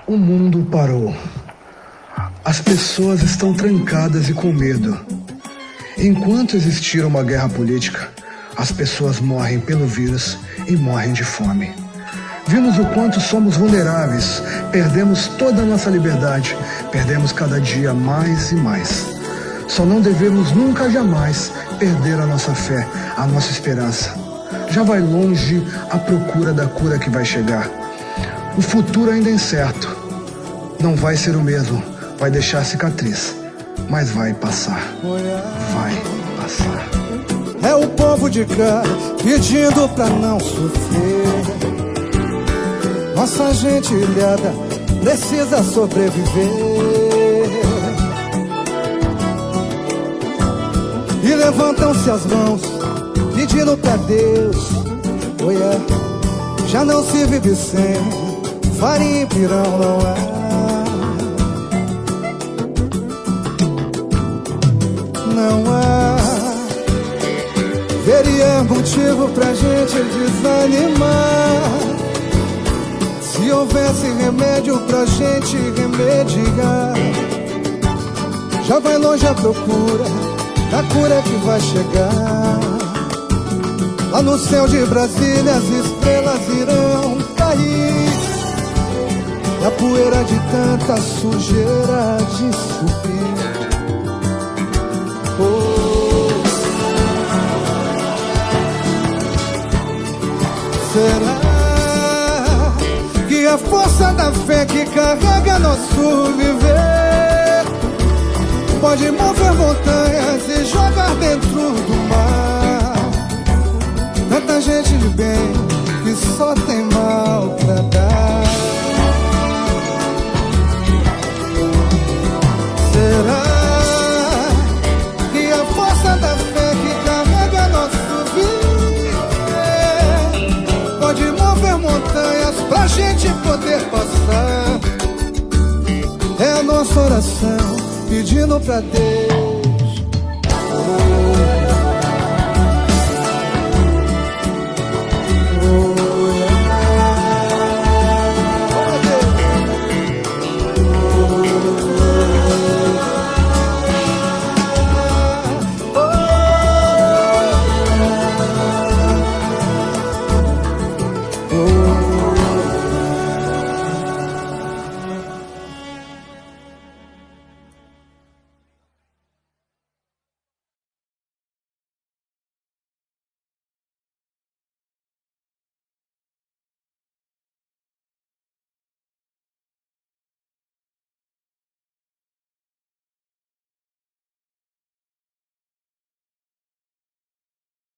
O mundo parou. As pessoas estão trancadas e com medo. Enquanto existir uma guerra política, as pessoas morrem pelo vírus e morrem de fome. Vimos o quanto somos vulneráveis, perdemos toda a nossa liberdade, perdemos cada dia mais e mais. Só não devemos nunca jamais perder a nossa fé, a nossa esperança. Já vai longe a procura da cura que vai chegar. O futuro ainda é incerto. Não vai ser o mesmo, vai deixar cicatriz, mas vai passar. Vai passar. É o povo de cá pedindo pra não sofrer. Nossa gente ilhada precisa sobreviver. E levantam-se as mãos pedindo pra Deus. Oh yeah. Já não se vive sem farinha e pirão, não é? Não há veria motivo pra gente desanimar. Se houvesse remédio pra gente remediar. Já vai longe a procura da cura que vai chegar. Lá no céu de Brasília as estrelas irão cair. E a poeira de tanta sujeira de subir. Será que a força da fé que carrega nosso viver pode mover montanhas e jogar dentro do mar? Tanta gente de bem que só tem mal pra dar. Será da fé que carrega nosso viver pode mover montanhas pra gente poder passar? É a nossa oração pedindo pra Deus.